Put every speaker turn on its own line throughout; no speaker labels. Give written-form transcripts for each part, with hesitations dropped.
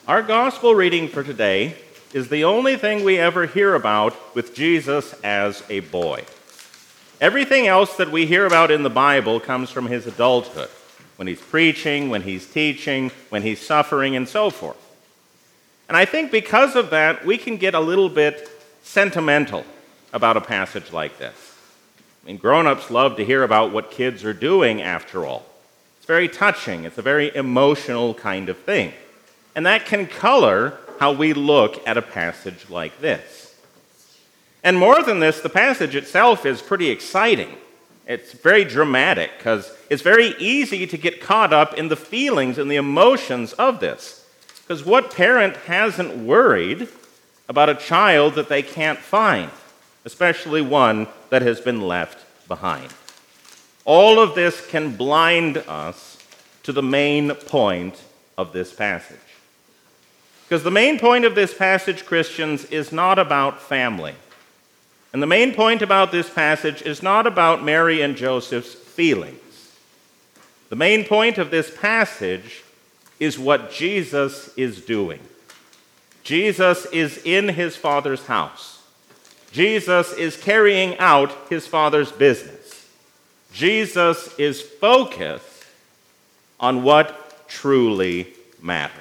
Our gospel reading for today is the only thing we ever hear about with Jesus as a boy. Everything else that we hear about in the Bible comes from his adulthood, when he's preaching, when he's teaching, when he's suffering, and so forth. And I think because of that, we can get a little bit sentimental about a passage like this. I mean, grown-ups love to hear about what kids are doing, after all. It's very touching. It's a very emotional kind of thing. And that can color how we look at a passage like this. And more than this, the passage itself is pretty exciting. It's very dramatic because it's very easy to get caught up in the feelings and the emotions of this. Because what parent hasn't worried about a child that they can't find, especially one that has been left behind? All of this can blind us to the main point of this passage. Because the main point of this passage, Christians, is not about family. And the main point about this passage is not about Mary and Joseph's feelings. The main point of this passage is what Jesus is doing. Jesus is in his Father's house. Jesus is carrying out his Father's business. Jesus is focused on what truly matters.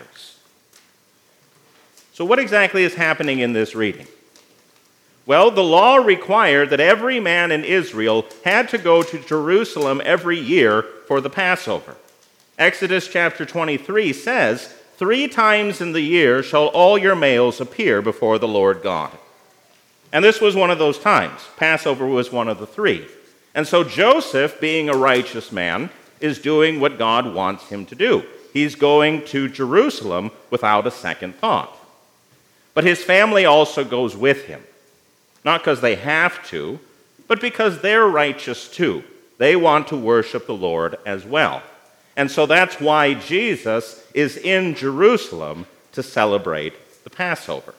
So what exactly is happening in this reading? Well, the law required that every man in Israel had to go to Jerusalem every year for the Passover. Exodus chapter 23 says, 3 times in the year shall all your males appear before the Lord God. And this was one of those times. Passover was one of the 3. And so Joseph, being a righteous man, is doing what God wants him to do. He's going to Jerusalem without a second thought. But his family also goes with him. Not because they have to, but because they're righteous too. They want to worship the Lord as well. And so that's why Jesus is in Jerusalem to celebrate the Passover.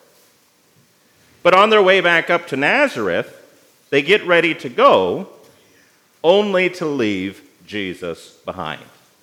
But on their way back up to Nazareth, they get ready to go, only to leave Jesus behind.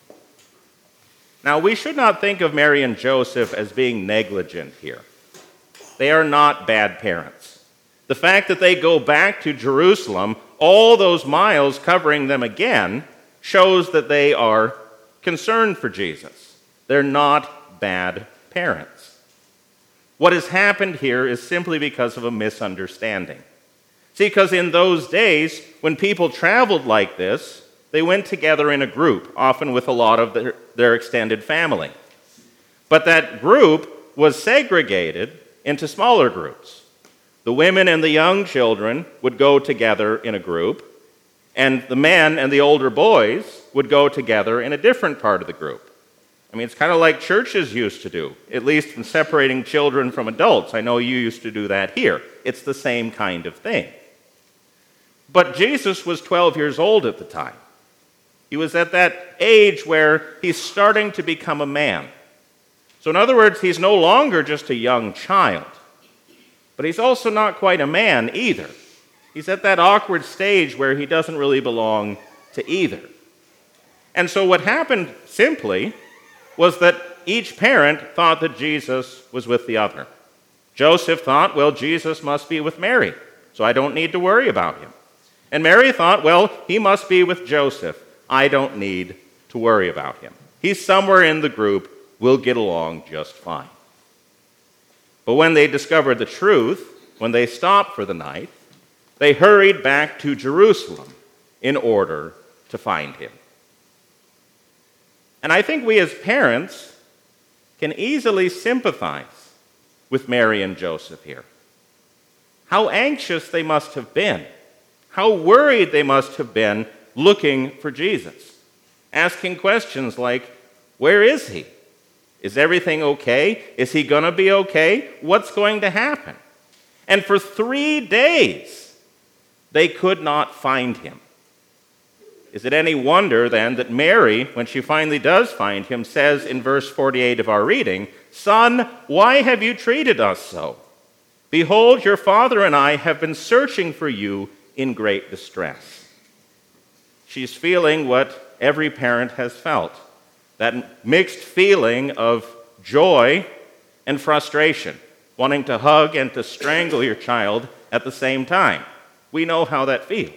Now, we should not think of Mary and Joseph as being negligent here. They are not bad parents. The fact that they go back to Jerusalem, all those miles covering them again, shows that they are concerned for Jesus. They're not bad parents. What has happened here is simply because of a misunderstanding. See, because in those days, when people traveled like this, they went together in a group, often with a lot of their extended family. But that group was segregated into smaller groups. The women and the young children would go together in a group, and the men and the older boys would go together in a different part of the group. I mean, it's kind of like churches used to do, at least in separating children from adults. I know you used to do that here. It's the same kind of thing. But Jesus was 12 years old at the time. He was at that age where he's starting to become a man. So in other words, he's no longer just a young child. But he's also not quite a man either. He's at that awkward stage where he doesn't really belong to either. And so what happened simply was that each parent thought that Jesus was with the other. Joseph thought, well, Jesus must be with Mary, so I don't need to worry about him. And Mary thought, well, he must be with Joseph. I don't need to worry about him. He's somewhere in the group. We'll get along just fine. But when they discovered the truth, when they stopped for the night, they hurried back to Jerusalem in order to find him. And I think we as parents can easily sympathize with Mary and Joseph here. How anxious they must have been. How worried they must have been looking for Jesus. Asking questions like, where is he? Is everything okay? Is he going to be okay? What's going to happen? And for 3 days, they could not find him. Is it any wonder, then, that Mary, when she finally does find him, says in verse 48 of our reading, "Son, why have you treated us so? Behold, your father and I have been searching for you in great distress." She's feeling what every parent has felt, that mixed feeling of joy and frustration, wanting to hug and to strangle your child at the same time. We know how that feels.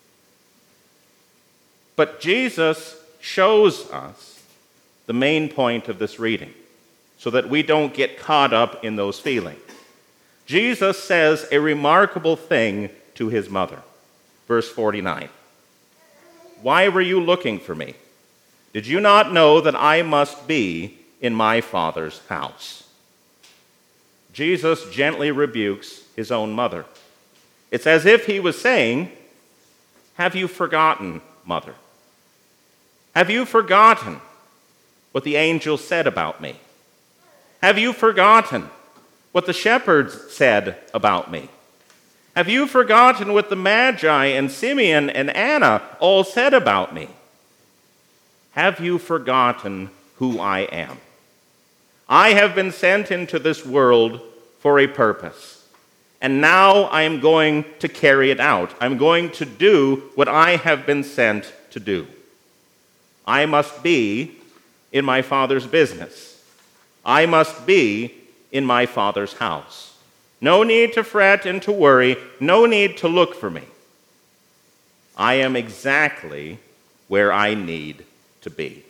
But Jesus shows us the main point of this reading so that we don't get caught up in those feelings. Jesus says a remarkable thing to his mother. Verse 49. "Why were you looking for me? Did you not know that I must be in my Father's house?" Jesus gently rebukes his own mother. It's as if he was saying, "Have you forgotten, mother? Have you forgotten what the angel said about me? Have you forgotten what the shepherds said about me? Have you forgotten what the Magi and Simeon and Anna all said about me? Have you forgotten who I am? I have been sent into this world for a purpose, and now I am going to carry it out. I'm going to do what I have been sent to do. I must be in my Father's business. I must be in my Father's house. No need to fret and to worry. No need to look for me. I am exactly where I need to be."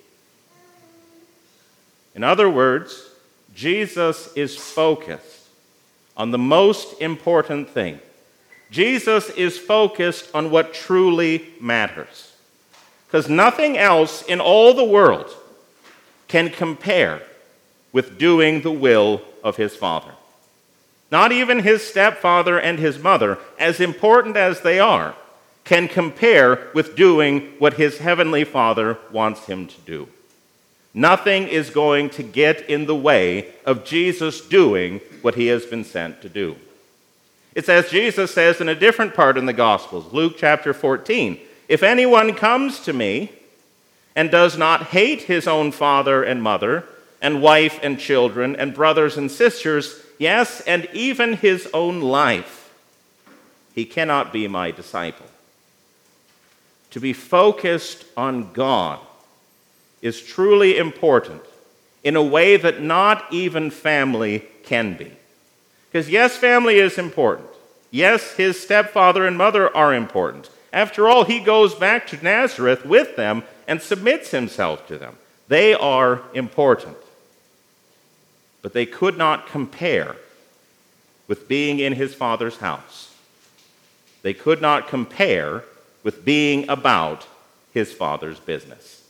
In other words, Jesus is focused on the most important thing. Jesus is focused on what truly matters. Because nothing else in all the world can compare with doing the will of his Father. Not even his stepfather and his mother, as important as they are, can compare with doing what his heavenly Father wants him to do. Nothing is going to get in the way of Jesus doing what he has been sent to do. It's as Jesus says in a different part in the Gospels, Luke chapter 14, "If anyone comes to me and does not hate his own father and mother, and wife and children, and brothers and sisters, yes, and even his own life, he cannot be my disciple." To be focused on God is truly important in a way that not even family can be. Because yes, family is important. Yes, his stepfather and mother are important. After all, he goes back to Nazareth with them and submits himself to them. They are important. But they could not compare with being in his Father's house. They could not compare with being about his Father's business.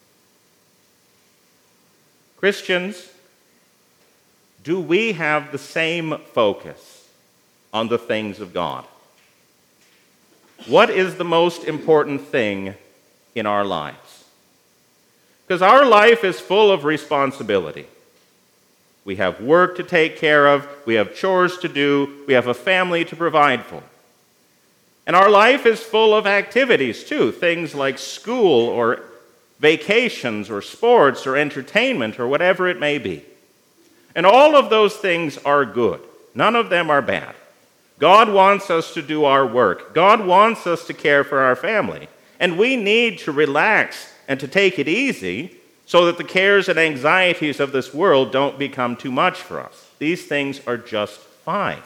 Christians, do we have the same focus on the things of God? What is the most important thing in our lives? Because our life is full of responsibility. We have work to take care of, we have chores to do, we have a family to provide for. And our life is full of activities too, things like school or vacations or sports or entertainment or whatever it may be. And all of those things are good. None of them are bad. God wants us to do our work. God wants us to care for our family. And we need to relax and to take it easy so that the cares and anxieties of this world don't become too much for us. These things are just fine.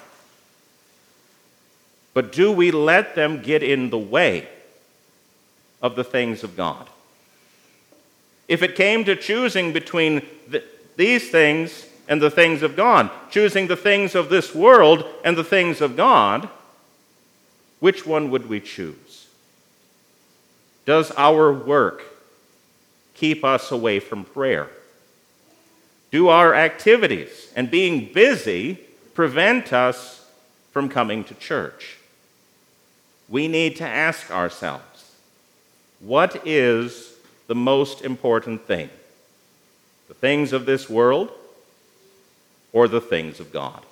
But do we let them get in the way of the things of God? If it came to choosing between these things and the things of God, choosing the things of this world and the things of God, which one would we choose? Does our work keep us away from prayer? Do our activities and being busy prevent us from coming to church? We need to ask ourselves, what is the most important thing? The things of this world or the things of God?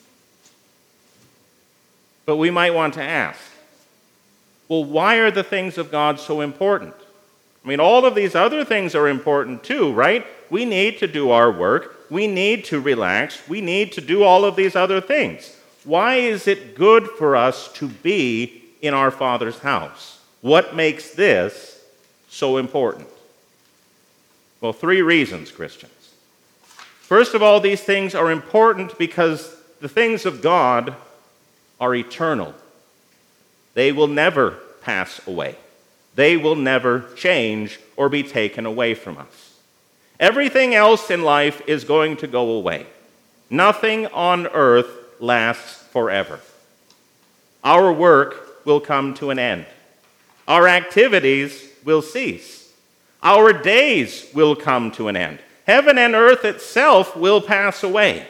But we might want to ask, well, why are the things of God so important? I mean, all of these other things are important too, right? We need to do our work. We need to relax. We need to do all of these other things. Why is it good for us to be in our Father's house? What makes this so important? Well, 3 reasons, Christians. First of all, these things are important because the things of God are eternal. They will never pass away. They will never change or be taken away from us. Everything else in life is going to go away. Nothing on earth lasts forever. Our work will come to an end. Our activities will cease. Our days will come to an end. Heaven and earth itself will pass away.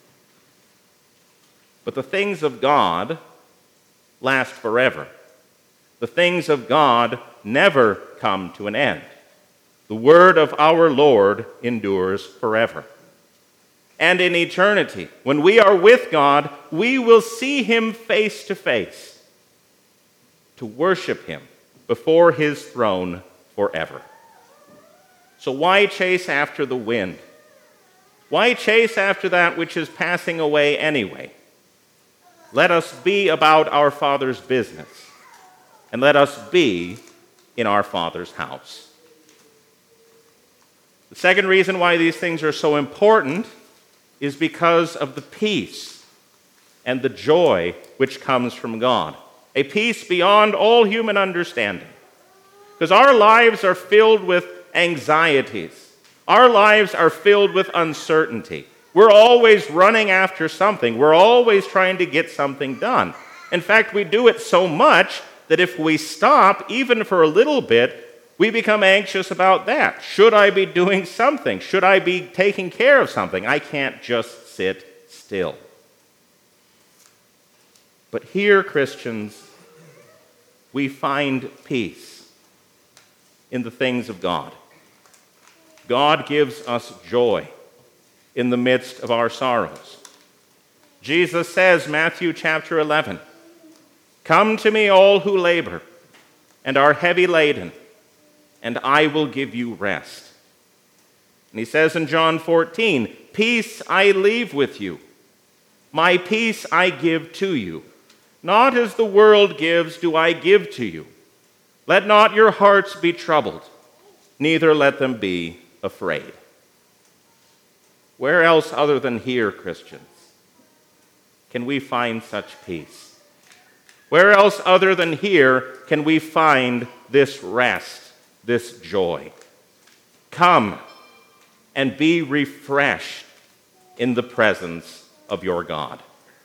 But the things of God last forever. The things of God never come to an end. The word of our Lord endures forever. And in eternity, when we are with God, we will see him face to face, to worship him before his throne forever. So why chase after the wind? Why chase after that which is passing away anyway? Let us be about our Father's business, and let us be in our Father's house. The second reason why these things are so important is because of the peace and the joy which comes from God. A peace beyond all human understanding. Because our lives are filled with anxieties. Our lives are filled with uncertainty. We're always running after something. We're always trying to get something done. In fact, we do it so much that if we stop, even for a little bit, we become anxious about that. Should I be doing something? Should I be taking care of something? I can't just sit still. But here, Christians, we find peace in the things of God. God gives us joy in the midst of our sorrows. Jesus says, Matthew chapter 11, "Come to me all who labor and are heavy laden, and I will give you rest." And he says in John 14, "Peace I leave with you. My peace I give to you. Not as the world gives do I give to you. Let not your hearts be troubled, neither let them be afraid." Where else other than here, Christians, can we find such peace? Where else other than here can we find this rest, this joy? Come and be refreshed in the presence of your God.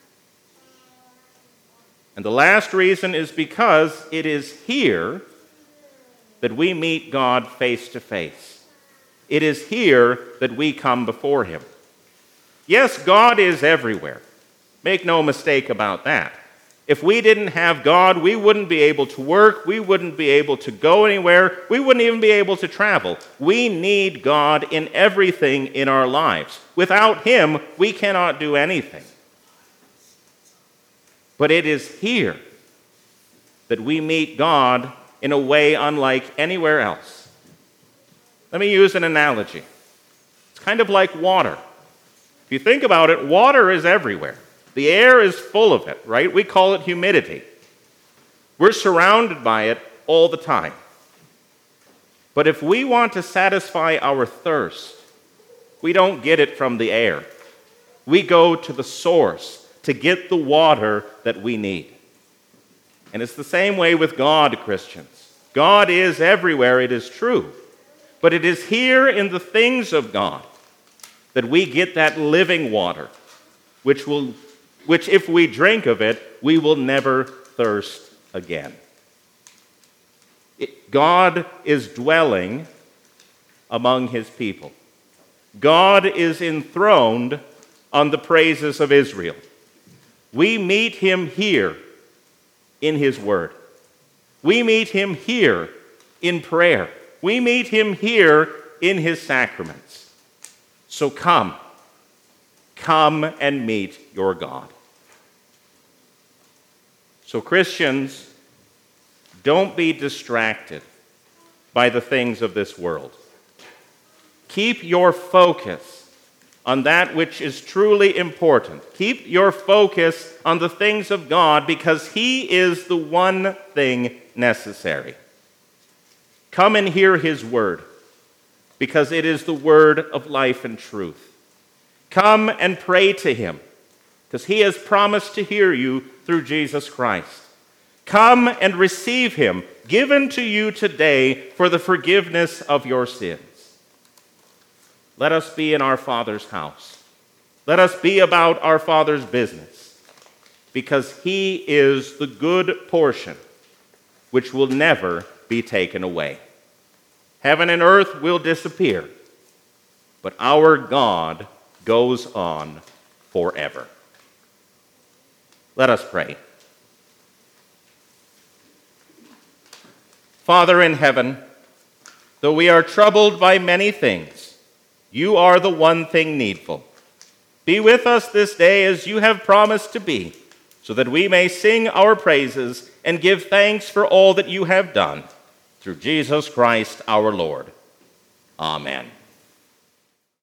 And the last reason is because it is here that we meet God face to face. It is here that we come before him. Yes, God is everywhere. Make no mistake about that. If we didn't have God, we wouldn't be able to work, we wouldn't be able to go anywhere, we wouldn't even be able to travel. We need God in everything in our lives. Without him, we cannot do anything. But it is here that we meet God in a way unlike anywhere else. Let me use an analogy. It's kind of like water. If you think about it, water is everywhere. The air is full of it, right? We call it humidity. We're surrounded by it all the time. But if we want to satisfy our thirst, we don't get it from the air. We go to the source to get the water that we need. And it's the same way with God, Christians. God is everywhere, it is true. But it is here in the things of God that we get that living water, which if we drink of it, we will never thirst again. God is dwelling among his people. God is enthroned on the praises of Israel. We meet him here in his word. We meet him here in prayer. We meet him here in his sacraments. So come and meet your God. So Christians, don't be distracted by the things of this world. Keep your focus on that which is truly important. Keep your focus on the things of God because he is the one thing necessary. Come and hear his word, because it is the word of life and truth. Come and pray to him, because he has promised to hear you through Jesus Christ. Come and receive him, given to you today for the forgiveness of your sins. Let us be in our Father's house. Let us be about our Father's business, because he is the good portion which will never be taken away. Heaven and earth will disappear, but our God goes on forever. Let us pray. Father in heaven, though we are troubled by many things, you are the one thing needful. Be with us this day as you have promised to be, so that we may sing our praises and give thanks for all that you have done. Through Jesus Christ our Lord. Amen.